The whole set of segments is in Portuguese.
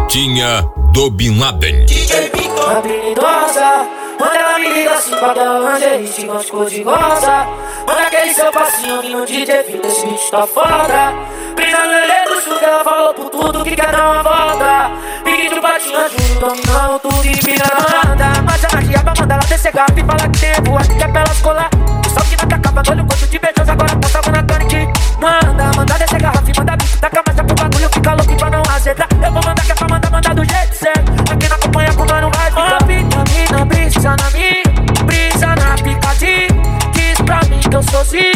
Carretinha do Bin Laden. DJ Victor, habilidosa. Quando ela me liga assim com aquela lingerie, gigante cor de rosa. Manda aquele seu passinho que no DJ Victor, esse bicho tá foda. Brisa no lelê do chuva, ela falou por tudo que quer dar uma volta. Pique de patinha, juro, dominando tudo e pira na banda. Mas a magia pra mandar ela descer gato e fala que tem voa, que quer pra ela escolar. O sol que não tá acabando, olha o quanto de beijoso, agora tá salvo na carne que manda descer garrafa e manda bicho, taca mais pro bagulho, fica louco pra não acertar. Eu vou mandar que é pra mandar do jeito certo. Quem não acompanha com nós não vai ficar. Vitamina, brisa na minha, brisa na picadinha. Diz pra mim que eu sou sim.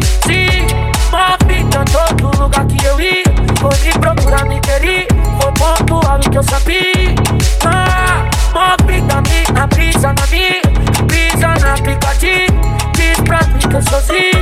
Move em todo lugar que eu ir. Vou me procurar, me querer. Foi pontual e que eu sabia. Move da minha, brisa na minha, brisa na picadinha. Diz pra mim que eu sou sim.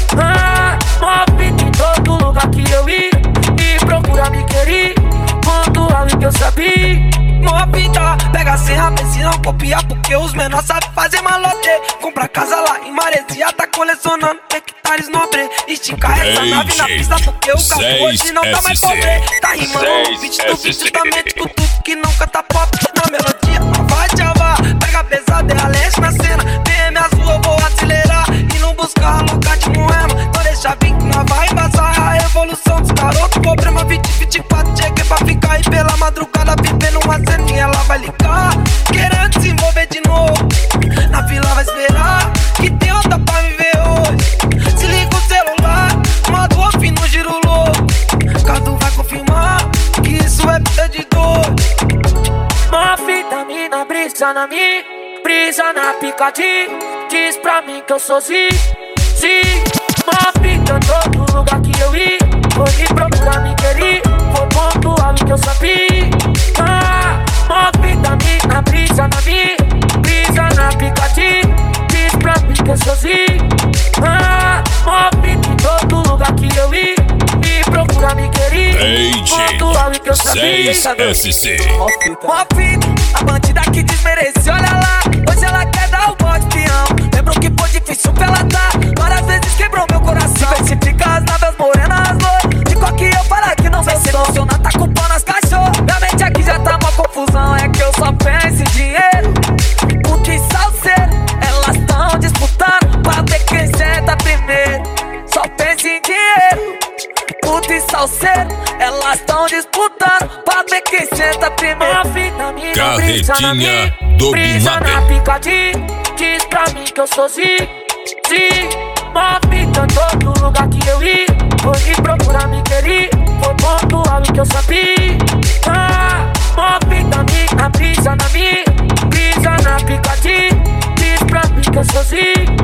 Move em todo lugar que eu ir. Me procurar, me querer. Pontual e que eu sabia. Movida, pega sem rap, se não copiar, porque os menores sabem fazer malote. Compra casa lá em Maresia, tá colecionando hectares nobre. Estica essa nave na pista, porque o carro hoje não tá mais pobre. Tá rimando o beat do beat, justamente com tudo que nunca tá pop. Na melodia, vai Java, pega pesado, é a leste na cena. BM azul, eu vou acelerar e não buscar lugar de moema. Não deixa vir que nós vai embaçar a evolução dos garotos. Problema 2024, cheguei pra ficar e pela madrugada vivendo uma ceninha, ela vai ligar, querendo se envolver de novo. Na fila vai esperar, que tem outra pra me ver hoje. Se liga o celular, modo off no giro louco. Cadu vai confirmar, que isso é vida de dor. Uma vitamina, brisa na minha, brisa na picadinha. Diz pra mim que eu sou sim. Uma fita em todo lugar que eu ir. Vou me procurar, me querer. Vou pontuar o que eu sabia. Uma vitamina, brisa na minha, brisa na picadinha. Diz pra mim que eu sou sim. Uma fita em todo lugar que eu ir. Me procurar, me querer. Pontuar o que eu sabia. 6SC. Uma fita, a bandida que desmerece, olha lá. Hoje ela quer dar o bote peão. Lembro que foi difícil pra ela dar. Várias vezes quebrou meu coração. Diversifica as naves morenas, louco. De qual que eu falar que não vai se emocionar, tá culpando as cachorros. Minha mente aqui já tá uma confusão. É que eu só penso em dinheiro. Puta e salseiro, elas tão disputando pra ver quem senta primeiro. Só penso em dinheiro. Puta e salseiro, elas tão disputando pra ver quem senta primeiro. Uma vitamina, Carretinha do Bin brisa na Laden. picadinha. Diz pra mim que eu sou sim. Uma fita em todo lugar que eu ir. Vou me procurar, me querer. Vou pontuar o que eu sabia. Uma vitamina, brisa na minha, brisa na picadinha. Diz pra mim que eu sou sim.